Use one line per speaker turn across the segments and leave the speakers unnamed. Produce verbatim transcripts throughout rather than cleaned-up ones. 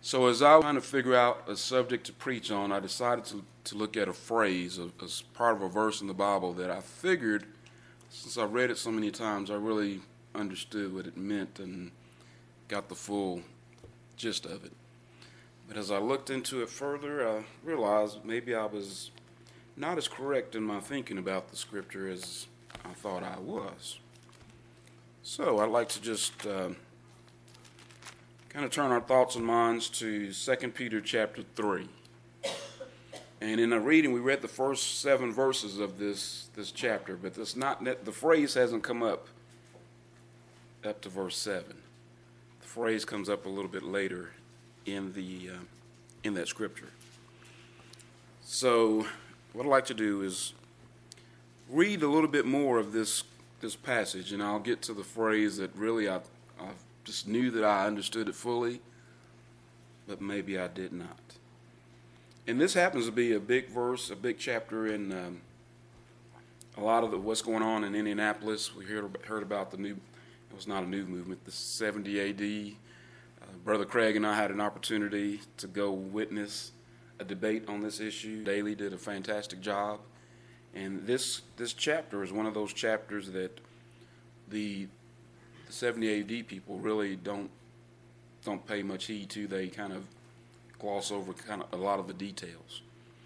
So as I was trying to figure out a subject to preach on, I decided to, to look at a phrase as part of a verse in the Bible that I figured, since I read it so many times, I really understood what it meant and got the full gist of it. But as I looked into it further, I realized maybe I was not as correct in my thinking about the scripture as I thought I was. So I'd like to just uh, kind of turn our thoughts and minds to Second Peter chapter three. And in the reading, we read the first seven verses of this this chapter, but that's not the phrase hasn't come up up to verse seven. The phrase comes up a little bit later in the uh, in that scripture. So what I'd like to do is read a little bit more of this this passage, and I'll get to the phrase that really I I just knew that I understood it fully, but maybe I did not. And this happens to be a big verse, a big chapter in um, a lot of the, what's going on in Indianapolis. We heard heard about the new, it was not a new movement, the seventy A D. Uh, Brother Craig and I had an opportunity to go witness a debate on this issue. Daly did a fantastic job. And this this chapter is one of those chapters that the, the seventy A D people really don't don't pay much heed to. They kind of gloss over kind of a lot of the details.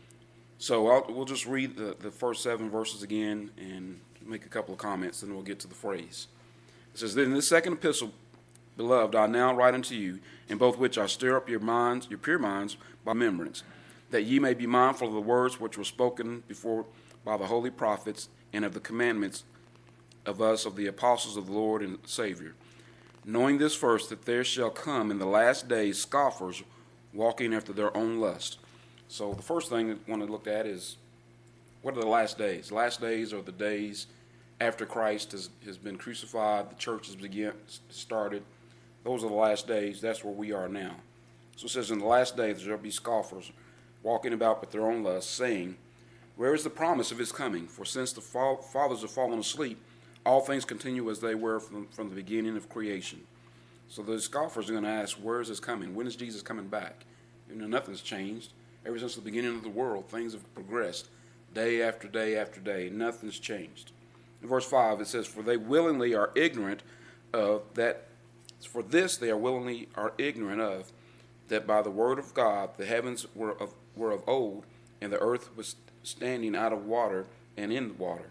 So I'll, we'll just read the, the first seven verses again and make a couple of comments, and we'll get to the phrase. It says, "Then in this second epistle, beloved, I now write unto you, in both which I stir up your minds, your pure minds, by remembrance, that ye may be mindful of the words which were spoken before by the holy prophets, and of the commandments of us, of the apostles of the Lord and Savior. Knowing this first, that there shall come in the last days scoffers, walking after their own lust." So the first thing that I want to look at is, what are the last days? The last days are the days after Christ has, has been crucified, the church has begin, started. Those are the last days. That's where we are now. So it says, in the last days there shall be scoffers, walking about with their own lust, saying, where is the promise of his coming? For since the fathers have fallen asleep, all things continue as they were from, from the beginning of creation. So the scoffers are going to ask, where is this coming? When is Jesus coming back? You know, nothing's changed. Ever since the beginning of the world, things have progressed day after day after day. Nothing's changed. In verse five, it says, for they willingly are ignorant of that, for this they are willingly are ignorant of, that by the word of God the heavens were of, were of old, and the earth was standing out of water and in the water.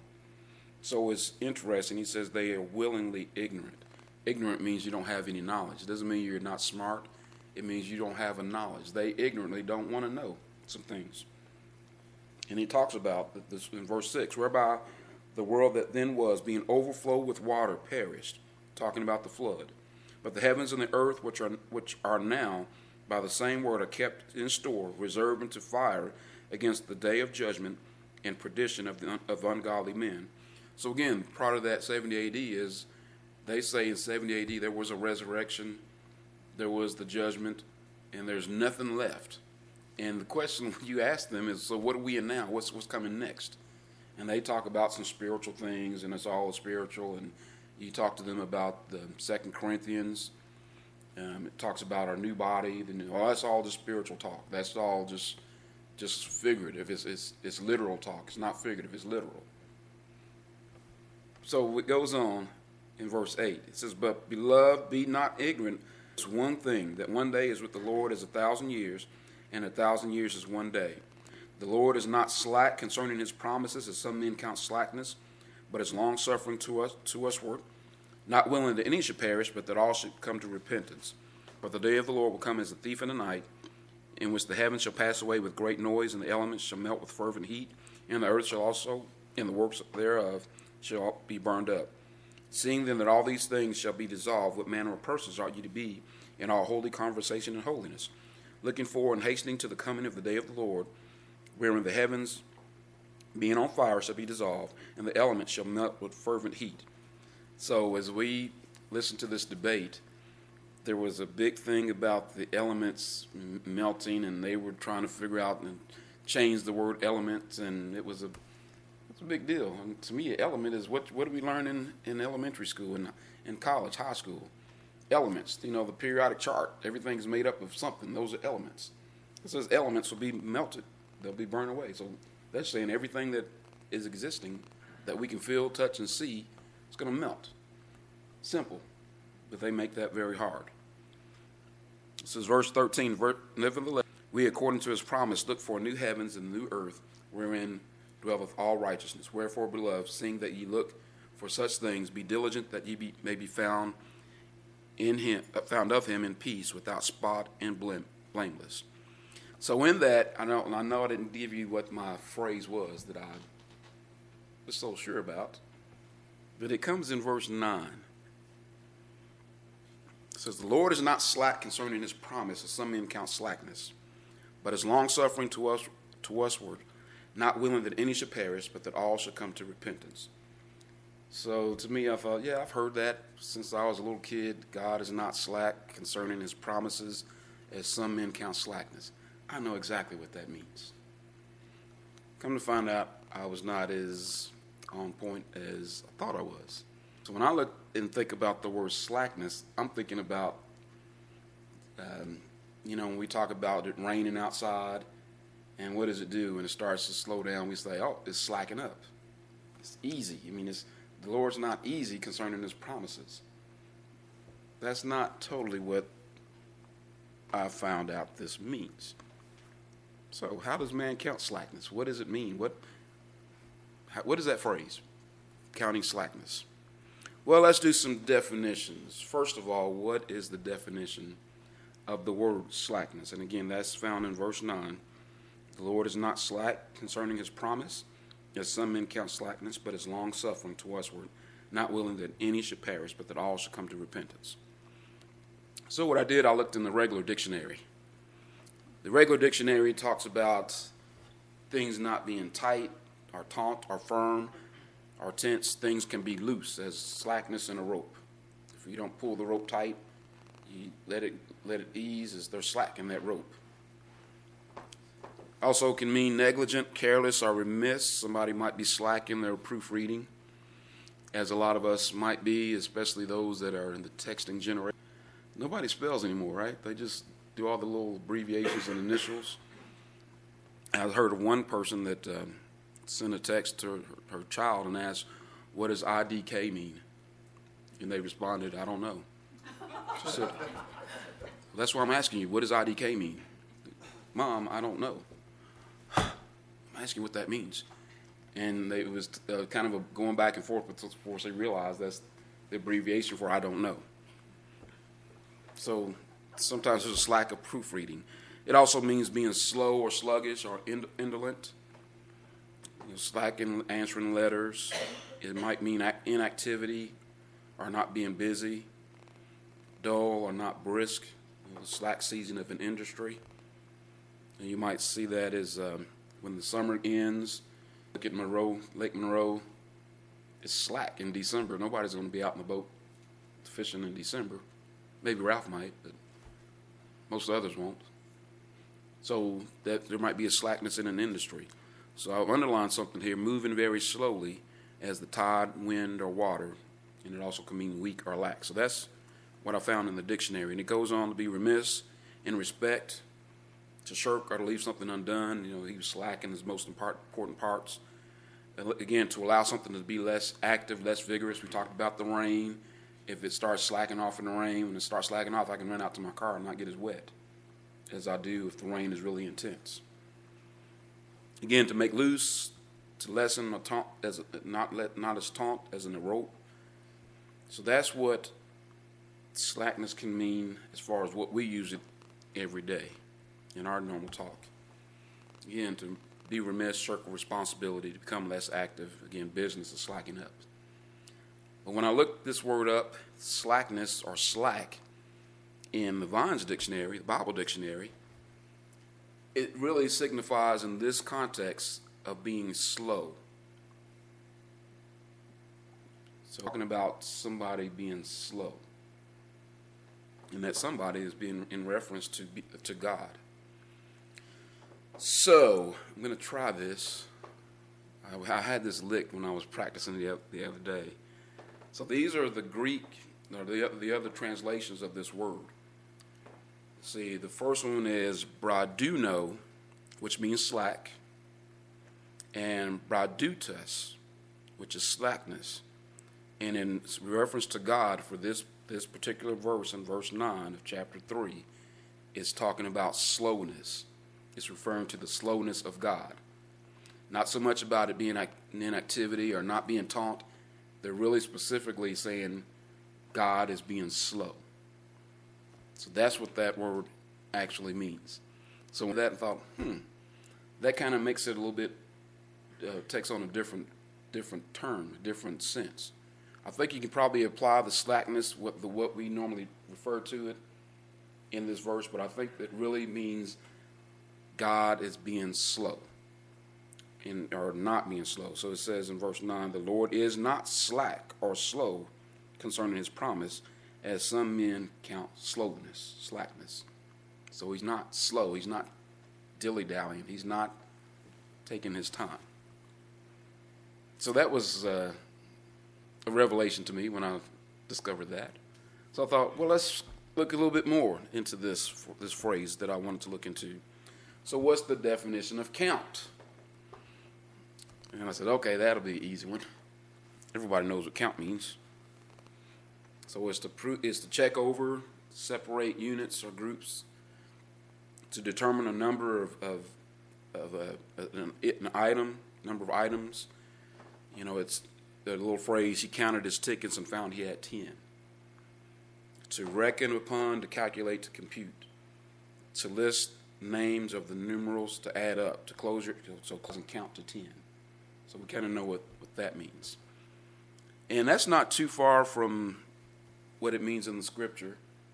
So it's interesting. He says they are willingly ignorant. Ignorant means you don't have any knowledge. It doesn't mean you're not smart. It means you don't have a knowledge. They ignorantly don't want to know some things. And he talks about this in verse six, whereby the world that then was, being overflowed with water, perished, talking about the flood. But the heavens and the earth, which are which are now by the same word, are kept in store, reserved unto fire against the day of judgment and perdition of the of ungodly men. So again, part of that seventy A D is, they say in seventy A D there was a resurrection, there was the judgment, and there's nothing left. And the question you ask them is, so what are we in now? What's what's coming next? And they talk about some spiritual things, and it's all spiritual. And you talk to them about the Second Corinthians. Um, it talks about our new body. The new, oh, that's all just spiritual talk. That's all just just figurative. It's it's it's literal talk. It's not figurative. It's literal. So it goes on in verse eight. It says, but beloved, be not ignorant. It's one thing, that one day is with the Lord as a thousand years, and a thousand years is one day. The Lord is not slack concerning his promises, as some men count slackness, but is long-suffering to us, to usward, not willing that any should perish, but that all should come to repentance. But the day of the Lord will come as a thief in the night, in which the heavens shall pass away with great noise, and the elements shall melt with fervent heat, and the earth shall also, and the works thereof, shall be burned up. Seeing then that all these things shall be dissolved, what manner of persons ought ye to be in all holy conversation and holiness, looking for and hastening to the coming of the day of the Lord, wherein the heavens, being on fire, shall be dissolved, and the elements shall melt with fervent heat. So as we listen to this debate, there was a big thing about the elements m- melting, and they were trying to figure out and change the word elements, and it was a it's a big deal. And to me, an element is what what do we learn in, in elementary school and in college, high school? elements. You know, the periodic chart, everything's made up of something. Those are elements. It says elements will be melted. They'll be burned away. So that's saying everything that is existing that we can feel, touch, and see is going to melt. Simple. But they make that very hard. This is verse thirteen. Nevertheless, we, according to his promise, look for new heavens and new earth, wherein dwelleth all righteousness. Wherefore, beloved, seeing that ye look for such things, be diligent that ye be, may be found in him, found of him in peace, without spot and blame, blameless. So in that, I know, I know I didn't give you what my phrase was that I was so sure about, but it comes in verse nine. It says, the Lord is not slack concerning his promise, as some men count slackness, but is longsuffering to us, to usward, not willing that any should perish, but that all should come to repentance. So to me, I thought, yeah, I've heard that since I was a little kid. God is not slack concerning his promises, as some men count slackness. I know exactly what that means. Come to find out, I was not as on point as I thought I was. So when I look and think about the word slackness, I'm thinking about, um, you know, when we talk about it raining outside, and what does it do? When it starts to slow down, we say, oh, it's slacking up. It's easy. I mean, it's, the Lord's not easy concerning his promises. That's not totally what I found out this means. So how does man count slackness? What does it mean? What, how, what is that phrase, counting slackness? Well, let's do some definitions. First of all, what is the definition of the word slackness? And again, that's found in verse nine. The Lord is not slack concerning his promise, as some men count slackness, but is long-suffering to usward, not willing that any should perish, but that all should come to repentance. So what I did, I looked in the regular dictionary. The regular dictionary talks about things not being tight, or taut, or firm, or tense. Things can be loose, as slackness in a rope. If you don't pull the rope tight, you let it let it ease, as they're slack in that rope. Also can mean negligent, careless, or remiss. Somebody might be slack in their proofreading, as a lot of us might be, especially those that are in the texting generation. Nobody spells anymore, right? They just do all the little abbreviations and initials. I heard of one person that uh, sent a text to her, her child and asked, what does I D K mean? And they responded, I don't know. She said, well, that's why I'm asking you, what does I D K mean? Mom, I don't know. I'm asking what that means. And they, it was uh, kind of a going back and forth before they realized that's the abbreviation for I don't know. So sometimes there's a lack of proofreading. It also means being slow or sluggish or ind- indolent. You know, slack in answering letters. It might mean inactivity or not being busy. Dull or not brisk. You know, slack season of an industry. And you might see that as um, when the summer ends. Look at Monroe, Lake Monroe. It's slack in December. Nobody's going to be out in the boat fishing in December. Maybe Ralph might, but most others won't. So that there might be a slackness in an industry. So I'll underline something here, moving very slowly as the tide, wind, or water. And it also can mean weak or lack. So that's what I found in the dictionary. And it goes on to be remiss in respect, to shirk or to leave something undone. You know, he was slack in his most important parts. Again, to allow something to be less active, less vigorous. We talked about the rain. If it starts slacking off in the rain, when it starts slacking off, I can run out to my car and not get as wet as I do if the rain is really intense. Again, to make loose, to lessen, or taunt, as a, not let, not as taunt as in a rope. So that's what slackness can mean as far as what we use it every day in our normal talk. Again, to be remiss, shirk responsibility, to become less active. Again, business is slacking up. But when I look this word up, slackness or slack, in the Vine's dictionary, the Bible dictionary, it really signifies in this context of being slow. So talking about somebody being slow. And that somebody is being in reference to to God. So I'm going to try this. I, I had this lick when I was practicing the, the other day. So these are the Greek or the, the other translations of this word. See, the first one is braduno, which means slack, and bradutas, which is slackness. And in reference to God for this, this particular verse in verse nine of chapter three, it's talking about slowness. It's referring to the slowness of God. Not so much about it being an inactivity or not being taught. They're really specifically saying God is being slow. So that's what that word actually means. So with that, I thought, hmm, that kind of makes it a little bit, uh, takes on a different, different term, a different sense. I think you can probably apply the slackness, what the what we normally refer to it in this verse, but I think that really means God is being slow, in, or not being slow. So it says in verse nine, the Lord is not slack or slow concerning his promise, as some men count slowness, slackness. So he's not slow. He's not dilly-dallying. He's not taking his time. So that was uh, a revelation to me when I discovered that. So I thought, well, let's look a little bit more into this this phrase that I wanted to look into. So what's the definition of count? And I said, okay, that'll be an easy one. Everybody knows what count means. So it's to, it's to check over, separate units or groups, to determine a number of, of, of a, an, an item, number of items. You know, it's the little phrase, he counted his tickets and found he had ten. To reckon upon, to calculate, to compute. To list names of the numerals, to add up, to close your, so close and count to ten. So we kind of know what, what that means. And that's not too far from what it means in the scripture.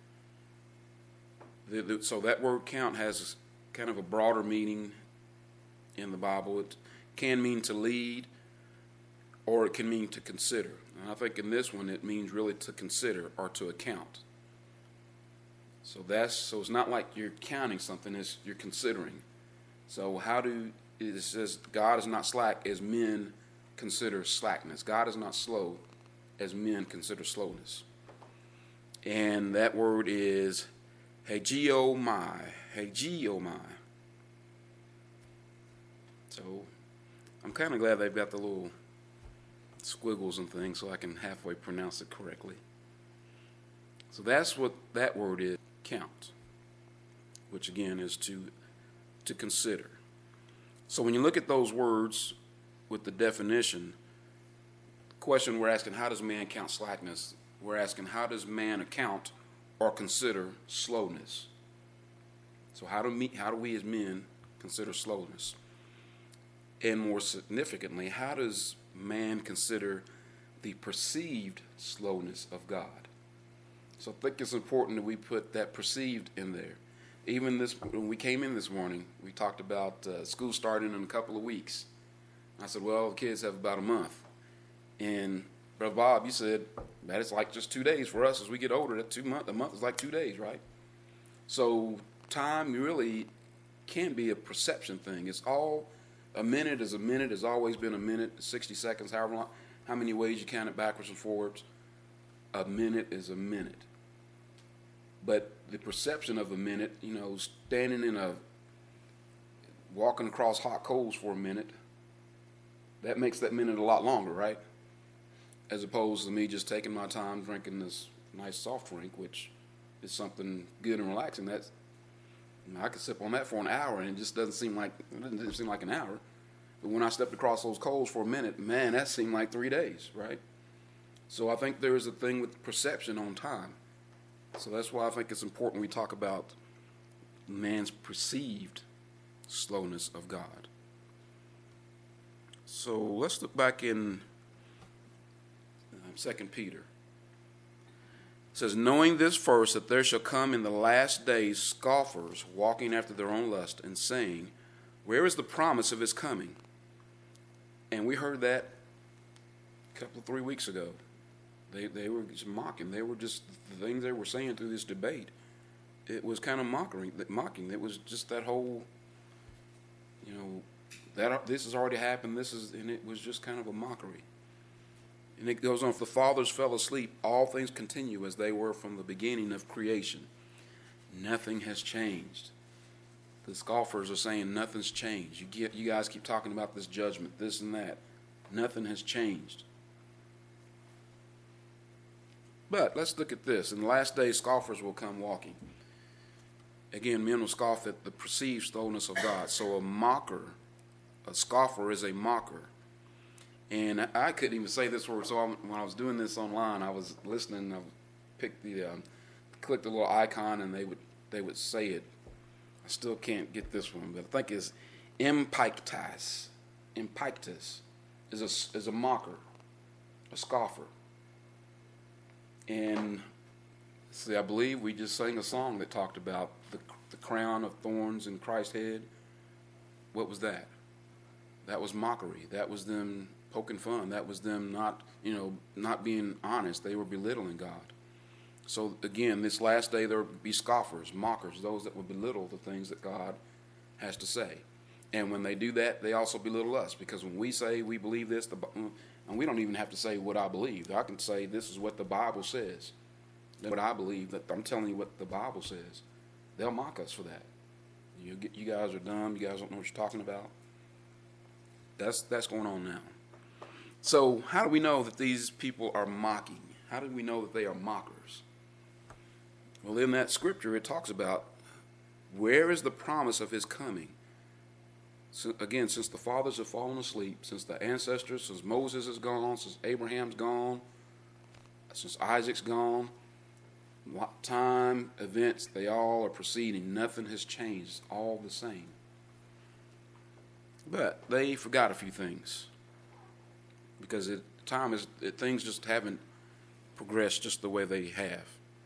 The, the, so that word count has kind of a broader meaning in the Bible. It can mean to lead, or it can mean to consider. And I think in this one it means really to consider or to account. So that's so it's not like you're counting something, it's you're considering. So how do it says God is not slack as men consider slackness. God is not slow as men consider slowness. And that word is hegeomai, hegeomai. So I'm kind of glad they've got the little squiggles and things so I can halfway pronounce it correctly. So that's what that word is, count, which again is to to consider. So when you look at those words with the definition, the question we're asking, how does man count slackness? We're asking, how does man account or consider slowness? So how do we, how do we as men consider slowness? And more significantly, how does man consider the perceived slowness of God? So I think it's important that we put that perceived in there. Even this, when we came in this morning, we talked about uh, school starting in a couple of weeks. I said, well, the kids have about a month. And Brother Bob, you said that it's like just two days for us as we get older. That two month, a month is like two days, right? So time really can be a perception thing. It's all, a minute is a minute, has always been a minute, sixty seconds, however long, how many ways you count it backwards and forwards. A minute is a minute. But the perception of a minute, you know, standing in a, walking across hot coals for a minute, that makes that minute a lot longer, right? As opposed to me just taking my time drinking this nice soft drink, which is something good and relaxing. That's, you know, I could sip on that for an hour and it just doesn't seem like, it doesn't seem like an hour. But when I stepped across those coals for a minute, man, that seemed like three days, right? So I think there is a thing with perception on time. So that's why I think it's important we talk about man's perceived slowness of God. So let's look back in Second Peter. It says, knowing this first, that there shall come in the last days scoffers, walking after their own lust, and saying, where is the promise of his coming? And we heard that a couple of three weeks ago. They they were just mocking. They were just, the things they were saying through this debate, it was kind of mocking. Mocking. It was just that whole, you know, that this has already happened. This is, and it was just kind of a mockery. And it goes on, if the fathers fell asleep, all things continue as they were from the beginning of creation. Nothing has changed. The scoffers are saying nothing's changed. You get, you guys keep talking about this judgment, this and that. Nothing has changed. But let's look at this. In the last days, scoffers will come walking. Again, men will scoff at the perceived slowness of God. So a mocker, a scoffer is a mocker. And I couldn't even say this word. So when I was doing this online, I was listening. I picked the, um, clicked the little icon, and they would they would say it. I still can't get this one, but I think it's impictus. Impictus is a is a mocker, a scoffer. And see, I believe we just sang a song that talked about the the crown of thorns in Christ's head. What was that? That was mockery. That was them poking fun. That was them not, you know, not being honest. They were belittling God. So again, this last day there would be scoffers, mockers, those that would belittle the things that God has to say. And when they do that, they also belittle us, because when we say we believe this, the, and we don't even have to say what I believe. I can say this is what the Bible says. What I believe, that I'm telling you what the Bible says. They'll mock us for that. You get, you guys are dumb. You guys don't know what you're talking about. That's that's going on now. So how do we know that these people are mocking? How do we know that they are mockers? Well, in that scripture, it talks about where is the promise of his coming? So again, since the fathers have fallen asleep, since the ancestors, since Moses is gone, since Abraham's gone, since Isaac's gone, time, events, they all are proceeding. Nothing has changed. It's all the same. But they forgot a few things, because it, time is it, things just haven't progressed just the way they have.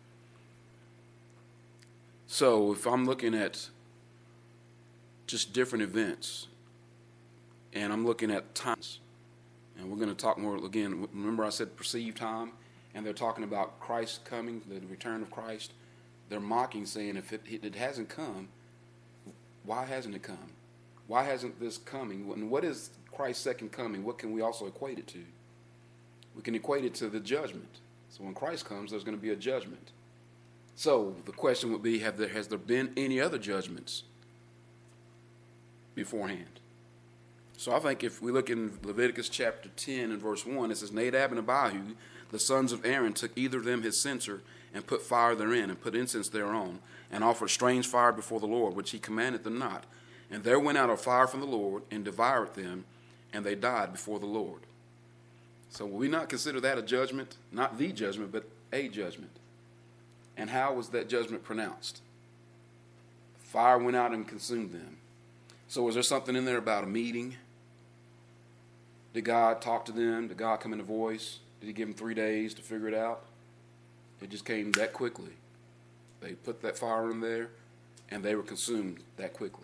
So if I'm looking at just different events, and I'm looking at times, and we're going to talk more again. Remember I said perceived time, and they're talking about Christ coming, the return of Christ. They're mocking, saying if it, it hasn't come, why hasn't it come? Why hasn't this coming? And what is Christ's second coming? What can we also equate it to? We can equate it to the judgment. So when Christ comes, there's going to be a judgment. So the question would be, have there, has there been any other judgments beforehand? So I think if we look in Leviticus chapter ten and verse one, it says, Nadab and Abihu, the sons of Aaron, took either of them his censer and put fire therein and put incense thereon and offered strange fire before the Lord, which he commanded them not. And there went out a fire from the Lord and devoured them, and they died before the Lord. So will we not consider that a judgment? Not the judgment, but a judgment. And how was that judgment pronounced? Fire went out and consumed them. So was there something in there about a meeting? Did God talk to them? Did God come in a voice? Did he give them three days to figure it out? It just came that quickly. They put that fire in there, and they were consumed that quickly.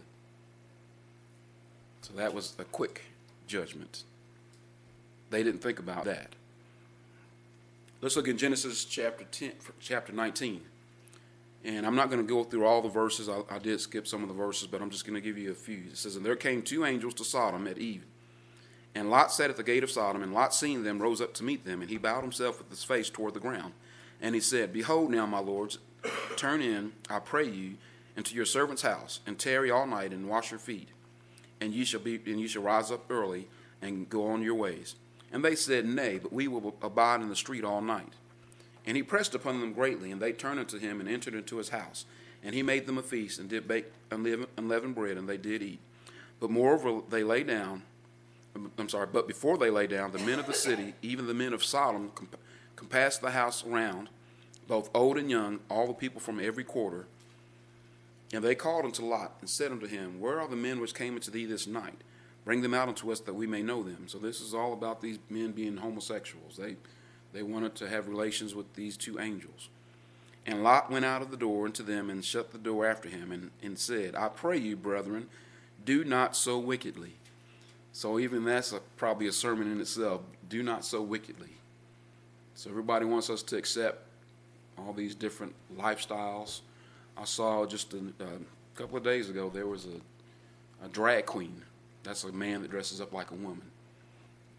So that was a quick judgment. They didn't think about that. Let's look at Genesis chapter ten, chapter nineteen. And I'm not going to go through all the verses. I, I did skip some of the verses, but I'm just going to give you a few. It says, And there came two angels to Sodom at eve. And Lot sat at the gate of Sodom, and Lot, seeing them, rose up to meet them. And he bowed himself with his face toward the ground. And he said, Behold now, my lords, turn in, I pray you, into your servant's house, and tarry all night, and wash your feet. And ye shall be, and ye shall rise up early, and go on your ways. And they said, Nay, but we will abide in the street all night. And he pressed upon them greatly, and they turned unto him, and entered into his house. And he made them a feast, and did bake unleavened bread, and they did eat. But moreover they lay down, I'm sorry, but before they lay down, the men of the city, even the men of Sodom, compassed the house round, both old and young, all the people from every quarter. And they called unto Lot, and said unto him, Where are the men which came unto thee this night? Bring them out unto us, that we may know them. So this is all about these men being homosexuals. They they wanted to have relations with these two angels. And Lot went out of the door unto them, and shut the door after him, and, and said, I pray you, brethren, do not so wickedly. So even that's a, probably a sermon in itself. Do not so wickedly. So everybody wants us to accept all these different lifestyles. I saw just a, a couple of days ago, there was a, a drag queen. That's a man that dresses up like a woman.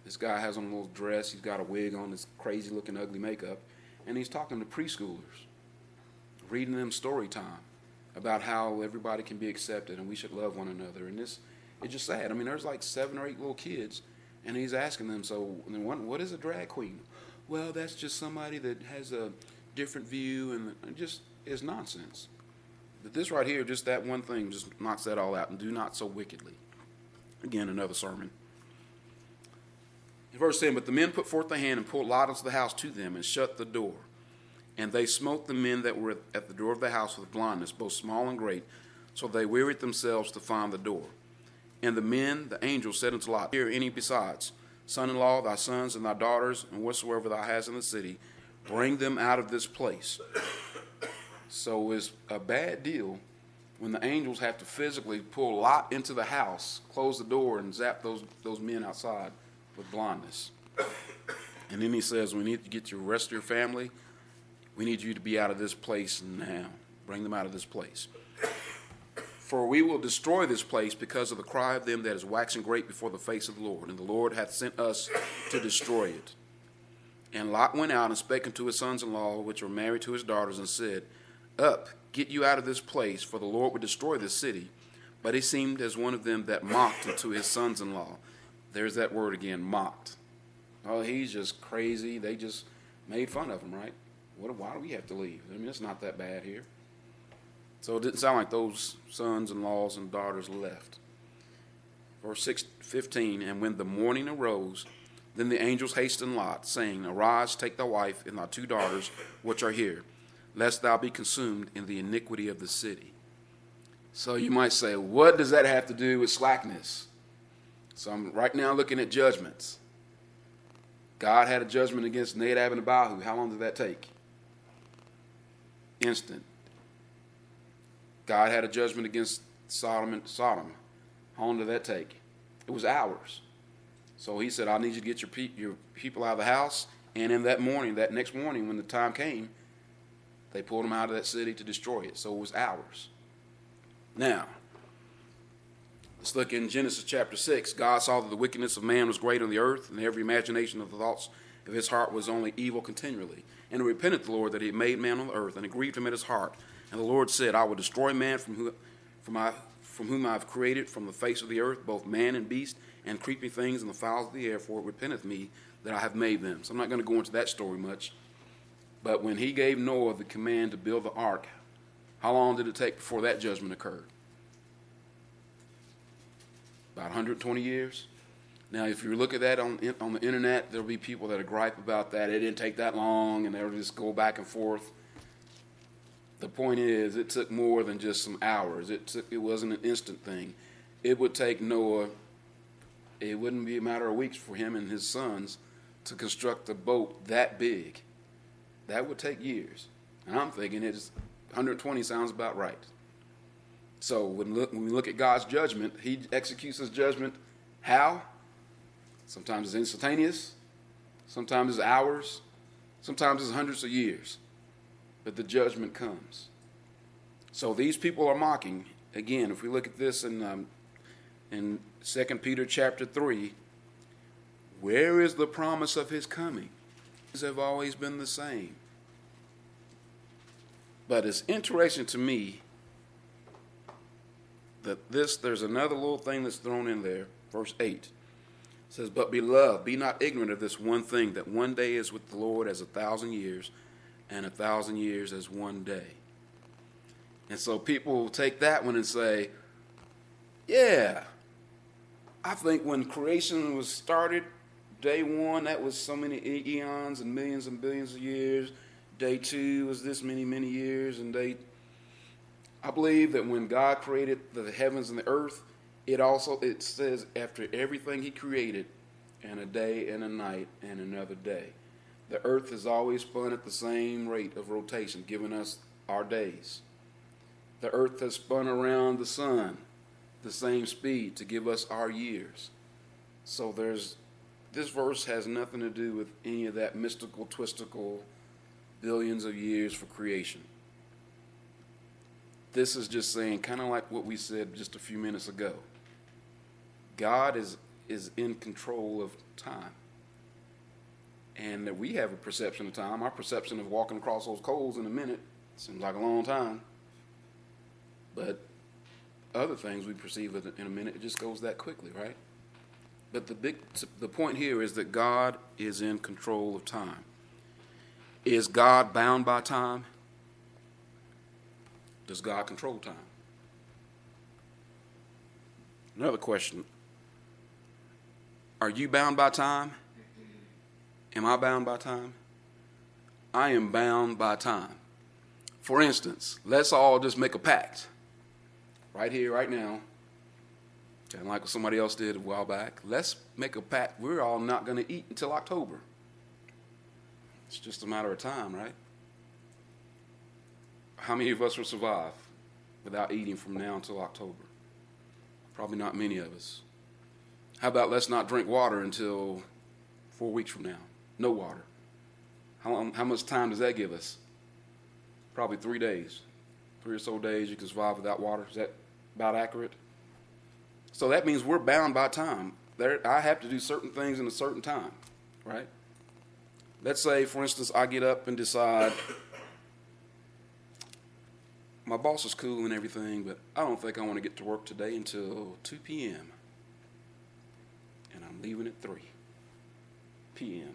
This guy has on a little dress. He's got a wig on, this crazy looking ugly makeup. And he's talking to preschoolers, reading them story time about how everybody can be accepted and we should love one another. And this, it's just sad. I mean, there's like seven or eight little kids, and he's asking them, so what is a drag queen? Well, that's just somebody that has a different view, and it just is nonsense. But this right here, just that one thing, just knocks that all out. And do not so wickedly. Again, another sermon. In verse ten, but the men put forth their hand and pulled Lot into the house to them and shut the door. And they smote the men that were at the door of the house with blindness, both small and great, so they wearied themselves to find the door. And the men, the angels, said unto Lot, Here any besides, son-in-law, thy sons and thy daughters, and whatsoever thou hast in the city, bring them out of this place. So it's a bad deal when the angels have to physically pull Lot into the house, close the door, and zap those, those men outside with blindness. And then he says, we need to get your rest of your family. We need you to be out of this place now. Bring them out of this place. For we will destroy this place because of the cry of them that is waxing great before the face of the Lord. And the Lord hath sent us to destroy it. And Lot went out and spake unto his sons-in-law, which were married to his daughters, and said, Up, get you out of this place, for the Lord would destroy this city. But he seemed as one of them that mocked unto his sons-in-law. There's that word again, mocked. Oh, he's just crazy. They just made fun of him, right? What? Why do we have to leave? I mean, it's not that bad here. So it didn't sound like those sons-in-laws and daughters left. Verse six, fifteen, and when the morning arose, then the angels hastened Lot, saying, Arise, take thy wife and thy two daughters, which are here, lest thou be consumed in the iniquity of the city. So you might say, what does that have to do with slackness? So I'm right now looking at judgments. God had a judgment against Nadab and Abihu. How long did that take? Instant. God had a judgment against Sodom and Sodom. How long did that take? It was hours. So he said, I need you to get your, pe- your people out of the house. And in that morning, that next morning, when the time came, they pulled them out of that city to destroy it. So it was hours. Now, let's look in Genesis chapter six. God saw that the wickedness of man was great on the earth, and every imagination of the thoughts of his heart was only evil continually. And it repented the Lord that he had made man on the earth, and it grieved him at his heart. And the Lord said, I will destroy man from, who, from, I, from whom I have created from the face of the earth, both man and beast, and creeping things and the fowls of the air, for it repenteth me that I have made them. So I'm not going to go into that story much. But when he gave Noah the command to build the ark, how long did it take before that judgment occurred? About one hundred twenty years. Now, if you look at that on on the internet, there'll be people that are gripe about that. It didn't take that long, and they'll just go back and forth. The point is, it took more than just some hours. It took, it wasn't an instant thing. It would take Noah, it wouldn't be a matter of weeks for him and his sons to construct a boat that big. That would take years. And I'm thinking it's one hundred twenty sounds about right. So when, look, when we look at God's judgment, he executes his judgment how? Sometimes it's instantaneous. Sometimes it's hours. Sometimes it's hundreds of years. But the judgment comes. So these people are mocking. Again, if we look at this in um, in Second Peter chapter three, where is the promise of his coming? These have always been the same. But it's interesting to me that this, there's another little thing that's thrown in there. Verse eight says, But beloved, be not ignorant of this one thing, that one day is with the Lord as a thousand years, and a thousand years as one day. And so people will take that one and say, yeah, I think when creation was started, day one, that was so many eons and millions and billions of years. Day two was this many, many years. And day, I believe that when God created the heavens and the earth, it also, it says after everything he created, and a day and a night and another day. The earth has always spun at the same rate of rotation, giving us our days. The earth has spun around the sun the same speed to give us our years. So there's, this verse has nothing to do with any of that mystical, twistical, billions of years for creation. This is just saying, kind of like what we said just a few minutes ago. God is, is in control of time. And that we have a perception of time. Our perception of walking across those coals in a minute seems like a long time. But other things we perceive in a minute, it just goes that quickly, right? But the big, the point here is that God is in control of time. Is God bound by time? Does God control time? Another question. Are you bound by time? Am I bound by time? I am bound by time. For instance, let's all just make a pact. Right here, right now. Kind of like what somebody else did a while back. Let's make a pact. We're all not going to eat until October. It's just a matter of time, right? How many of us will survive without eating from now until October? Probably not many of us. How about let's not drink water until four weeks from now? No water. How long, how much time does that give us? Probably three days. Three or so days you can survive without water. Is that about accurate? So that means we're bound by time. There, I have to do certain things in a certain time, right? Let's say, for instance, I get up and decide my boss is cool and everything, but I don't think I want to get to work today until two p.m. And I'm leaving at three p.m.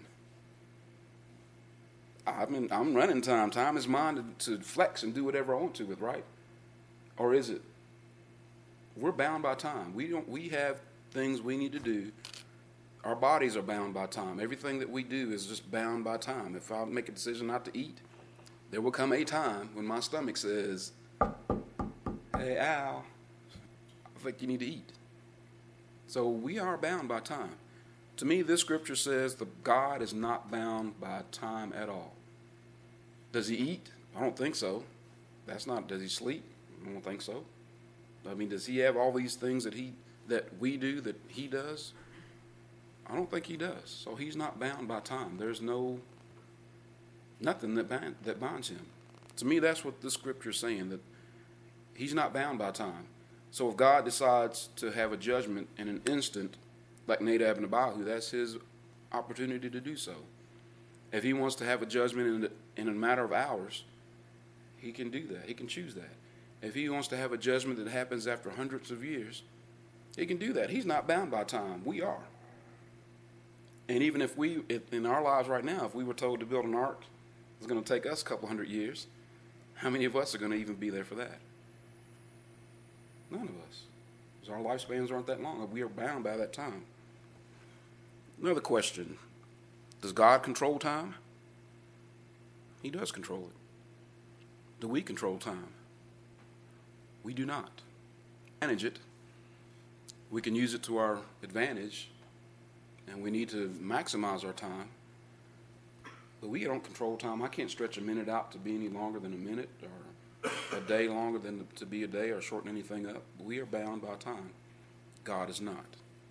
I'm, in, I'm running time. Time is mine to, to flex and do whatever I want to with, right? Or is it? We're bound by time. We don't. We have things we need to do. Our bodies are bound by time. Everything that we do is just bound by time. If I make a decision not to eat, there will come a time when my stomach says, hey, Al, I think you need to eat. So we are bound by time. To me, this scripture says that God is not bound by time at all. Does he eat? I don't think so. That's not, does he sleep? I don't think so. I mean, does he have all these things that he that we do that he does? I don't think he does. So he's not bound by time. There's no, nothing that bind, that binds him. To me, that's what this scripture is saying, that he's not bound by time. So if God decides to have a judgment in an instant, like Nadab and Abihu, that's his opportunity to do so. If he wants to have a judgment in, the, in a matter of hours, he can do that. He can choose that. If he wants to have a judgment that happens after hundreds of years, he can do that. He's not bound by time. We are. And even if we, if in our lives right now, if we were told to build an ark, it's going to take us a couple hundred years, how many of us are going to even be there for that? None of us. Because our lifespans aren't that long. We are bound by that time. Another question. Does God control time? He does control it. Do we control time? We do not. Manage it. We can use it to our advantage, and we need to maximize our time. But we don't control time. I can't stretch a minute out to be any longer than a minute, or a day longer than to be a day, or shorten anything up. We are bound by time. God is not.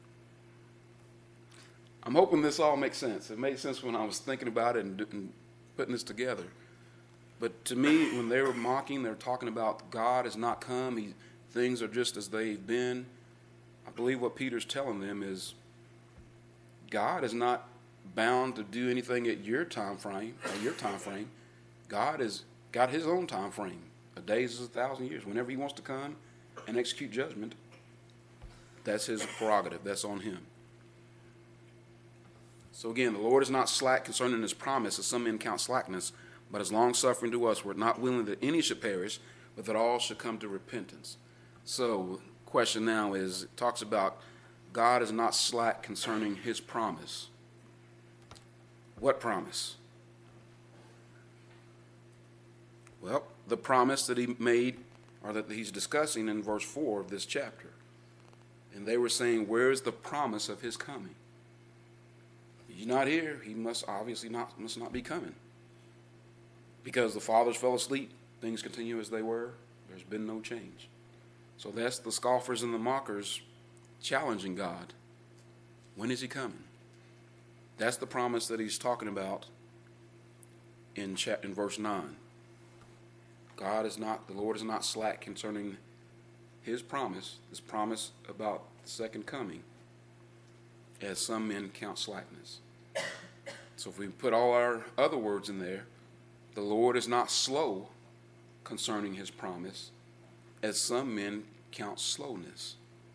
I'm hoping this all makes sense. It made sense when I was thinking about it and, and putting this together. But to me, when they were mocking, they were talking about God has not come. He, things are just as they've been. I believe what Peter's telling them is God is not bound to do anything at your time frame, or your time frame. God has got his own time frame. A day is a thousand years. Whenever he wants to come and execute judgment, that's his prerogative. That's on him. So again, the Lord is not slack concerning his promise, as some men count slackness, but is long-suffering to us. We're not willing that any should perish, but that all should come to repentance. So the question now is, it talks about God is not slack concerning his promise. What promise? Well, the promise that he made, or that he's discussing in verse four of this chapter. And they were saying, where is the promise of his coming? He's not here. He must obviously not must not be coming. Because the fathers fell asleep, things continue as they were. There's been no change. So that's the scoffers and the mockers challenging God. When is he coming? That's the promise that he's talking about in chapter, in verse nine. God is not, the Lord is not slack concerning his promise, this promise about the second coming. as some men count slackness. So if we put all our other words in there, the Lord is not slow concerning his promise, as some men count slowness.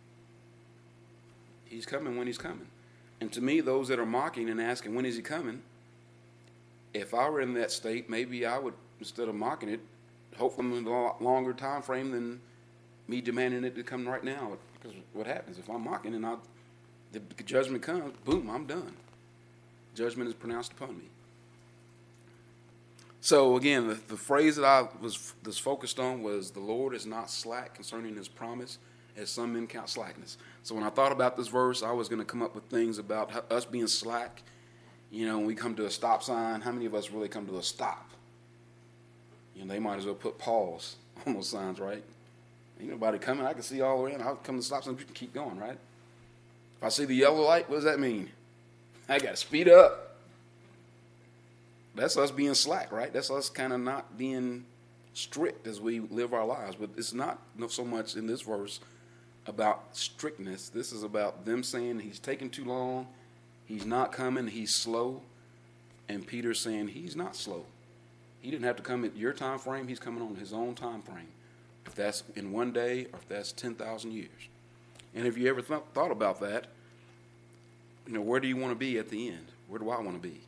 He's coming when he's coming. And to me, those that are mocking and asking, when is he coming? If I were in that state, maybe I would, instead of mocking it, hope I'm in a longer time frame than me demanding it to come right now. Because what happens if I'm mocking and I, the judgment comes, boom, I'm done. Judgment is pronounced upon me. So again, the, the phrase that I was, was focused on was, the Lord is not slack concerning his promise, as some men count slackness. So when I thought about this verse, I was going to come up with things about us being slack. You know, when we come to a stop sign, how many of us really come to a stop? You know, they might as well put pause on those signs, right? Ain't nobody coming. I can see all the way in. I'll come to the stop sign. You can keep going, right? If I see the yellow light, what does that mean? I got to speed up. That's us being slack, right? That's us kind of not being strict as we live our lives. But it's not so much in this verse about strictness. This is about them saying he's taking too long, he's not coming, he's slow. And Peter's saying he's not slow. He didn't have to come at your time frame. He's coming on his own time frame. If that's in one day or if that's ten thousand years. And if you ever th- thought about that, you know, where do you want to be at the end? Where do I want to be?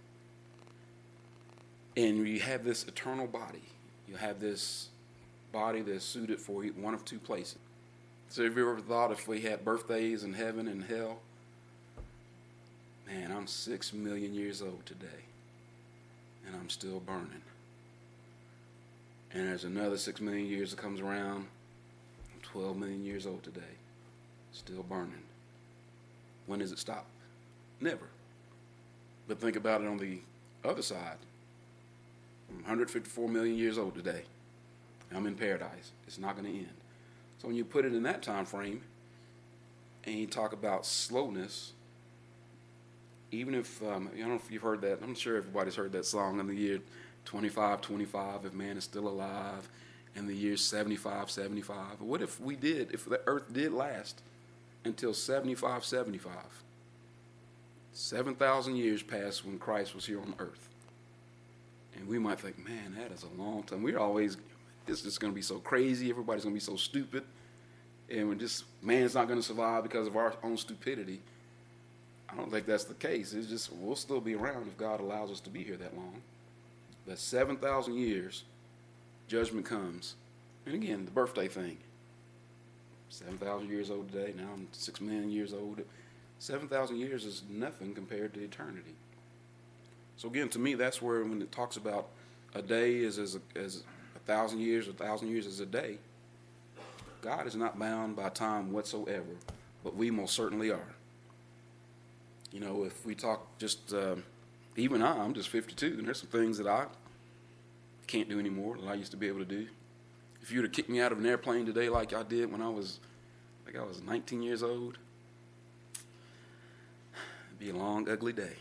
And you have this eternal body. You have this body that's suited for one of two places. So have you ever thought if we had birthdays in heaven and hell? Man, I'm six million years old today. And I'm still burning. And there's another six million years that comes around. I'm twelve million years old today. Still burning. When does it stop? Never. But think about it on the other side. I'm one hundred fifty-four million years old today. I'm in paradise. It's not going to end. So when you put it in that time frame, and you talk about slowness, even if, um, I don't know if you've heard that, I'm sure everybody's heard that song in the year twenty-five twenty-five, if man is still alive, in the year seventy-five seventy-five. But what if we did, if the earth did last until seventy-five seventy-five? seven thousand years passed when Christ was here on earth. And we might think, man, that is a long time. We're always, it's just going to be so crazy. Everybody's going to be so stupid. And we're just, man's not going to survive because of our own stupidity. I don't think that's the case. It's just, we'll still be around if God allows us to be here that long. But seven thousand years, judgment comes. And again, the birthday thing. seven thousand years old today. Now I'm six million years old. seven thousand years is nothing compared to eternity. So again, to me, that's where when it talks about a day is as a, as a thousand years, a thousand years is a day. God is not bound by time whatsoever, but we most certainly are. You know, if we talk just, uh, even I, I'm just fifty-two, and there's some things that I can't do anymore that I used to be able to do. If you were to kick me out of an airplane today like I did when I was, like I was nineteen years old, it'd be a long, ugly day.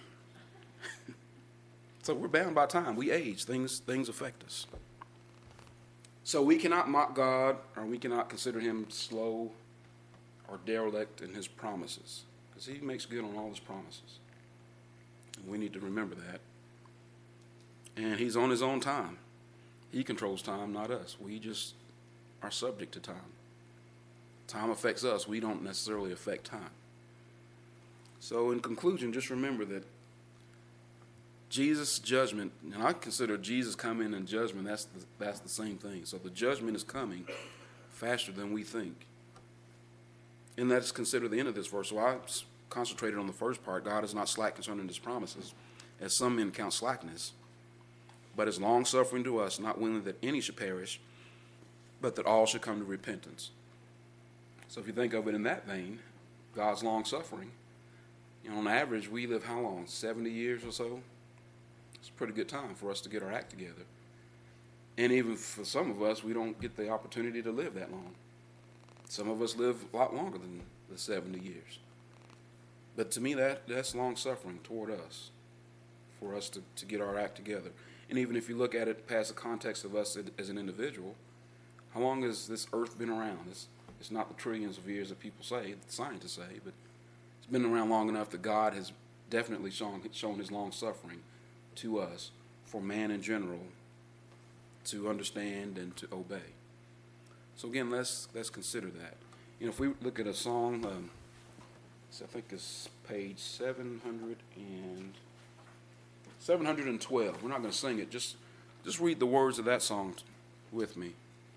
So we're bound by time. We age. Things things affect us. So we cannot mock God, or we cannot consider him slow or derelict in his promises, because he makes good on all his promises. And we need to remember that. And he's on his own time. He controls time, not us. We just are subject to time. Time affects us. We don't necessarily affect time. So in conclusion, just remember that Jesus' judgment, and I consider Jesus coming and judgment, that's the, that's the same thing. So the judgment is coming faster than we think. And that's considered the end of this verse. So I concentrated on the first part. God is not slack concerning his promises, as some men count slackness, but is long-suffering to us, not willing that any should perish, but that all should come to repentance. So if you think of it in that vein, God's long-suffering, you know, on average, we live how long? seventy years or so? It's a pretty good time for us to get our act together. And even for some of us, we don't get the opportunity to live that long. Some of us live a lot longer than the seventy years. But to me, that that's long-suffering toward us, for us to, to get our act together. And even if you look at it past the context of us as an individual, how long has this earth been around? It's, it's not the trillions of years that people say, that scientists say, but it's been around long enough that God has definitely shown, shown his long suffering to us for man in general to understand and to obey. So again, let's let's consider that. You know, if we look at a song, um, so I think it's page seven hundred and seven hundred and twelve. We're not going to sing it. Just just read the words of that song with me.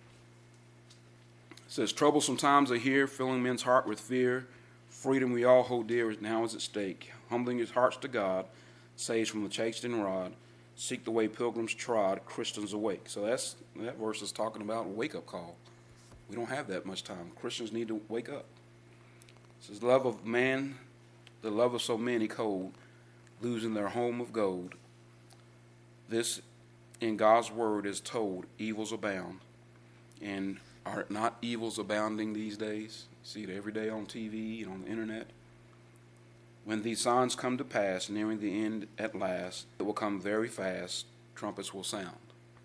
It says, "Troublesome times are here, filling men's heart with fear. Freedom we all hold dear now is at stake. Humbling his hearts to God, saves from the chastening rod. Seek the way pilgrims trod, Christians awake." So that's that verse is talking about a wake-up call. We don't have that much time. Christians need to wake up. It says, "Love of man, the love of so many cold, losing their home of gold. This in God's word is told, evils abound." And are not evils abounding these days? You see it every day on T V and on the internet. "When these signs come to pass, nearing the end at last, it will come very fast, trumpets will sound.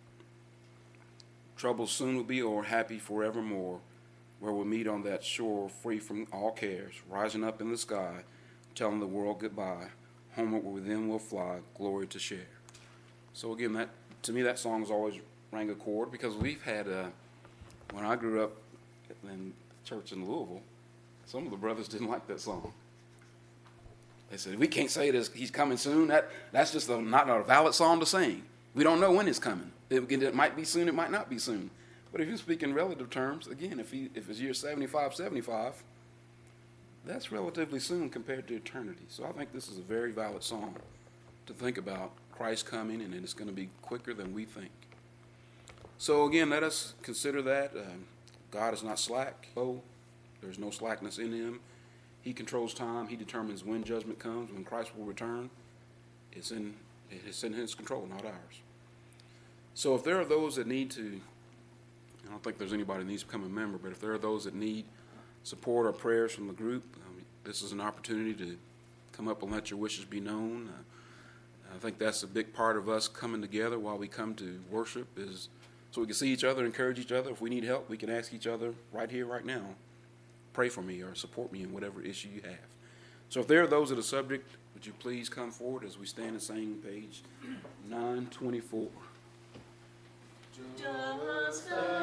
Troubles soon will be o'er, happy forevermore, where we'll meet on that shore, free from all cares, rising up in the sky, telling the world goodbye, homeward with them we'll fly, glory to share." So again, that to me that song's always rang a chord, because we've had a, when I grew up in church in Louisville, some of the brothers didn't like that song. They said, "We can't say this, he's coming soon. That that's just a, not a valid song to sing. We don't know when it's coming. It, it might be soon, it might not be soon." But if you speak in relative terms, again, if he if it's year seventy-five, seventy-five, that's relatively soon compared to eternity. So I think this is a very valid song to think about Christ coming, and it's going to be quicker than we think. So again, let us consider that. Um, God is not slack. Oh, there's no slackness in him. He controls time. He determines when judgment comes, when Christ will return. It's in, it's in his control, not ours. So if there are those that need to, I don't think there's anybody that needs to become a member, but if there are those that need support or prayers from the group, um, this is an opportunity to come up and let your wishes be known. Uh, I think that's a big part of us coming together while we come to worship, is so we can see each other, encourage each other. If we need help, we can ask each other right here, right now, pray for me or support me in whatever issue you have. So if there are those that are subject, would you please come forward as we stand and sing page nine twenty-four. Just